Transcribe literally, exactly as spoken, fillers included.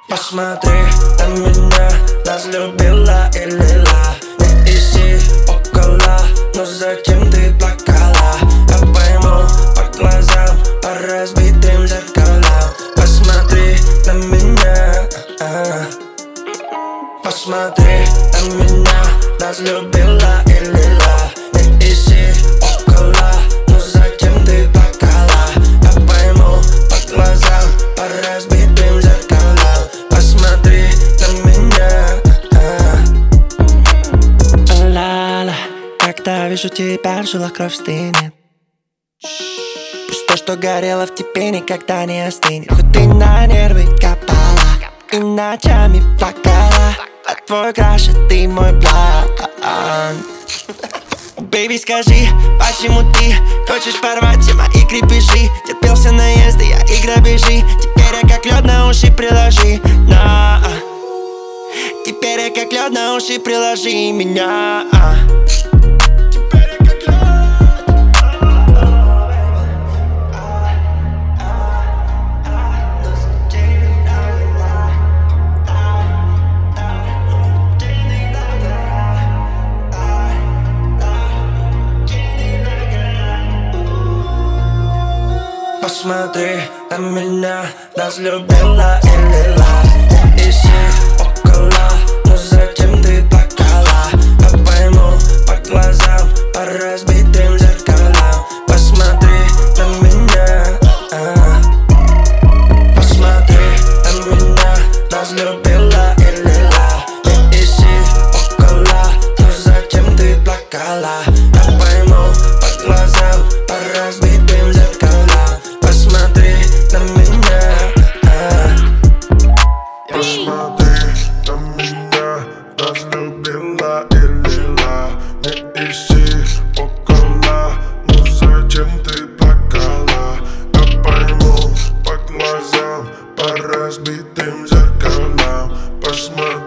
Посмотри на меня, разлюбила и лила. Не ищи около, но зачем ты плакала? Я пойму по глазам, по разбитым зеркалам. Посмотри на меня, а-а. Посмотри на меня, разлюбила и лила. Не ищи около, но зачем ты плакала? Я пойму по глазам, по разбитым зеркалам. Посмотри на меня, а-а. Ла-ла, когда вижу тебя, в жилах кровь стынет. Пусть то, что горело в тебе, никогда не остынет. Хоть ты на нервы копала и ночами плакала, а твой краш, а ты мой бланк. Бэйби, скажи, почему ты хочешь порвать все мои крепежи? Терпел все наезды, я и грабежи. Теперь я как лед на уши приложи, на. Теперь я как лед на уши приложи меня. Посмотри на меня, разлюбила и лила. Не ищи около, но зачем ты плакала? Я пойму по глазам, по разбитым зеркалам. Посмотри на меня, а-а. Посмотри на меня, разлюбила и лила. Не ищи около, но зачем ты плакала? Я пойму по глазам, по разбитым зеркалам. Посмотри на меня, а. Посмотри на меня, разлюбила и лила. Не ищи около, ну зачем ты плакала? Я пойму по глазам, по разбитым зеркалам. Посмотри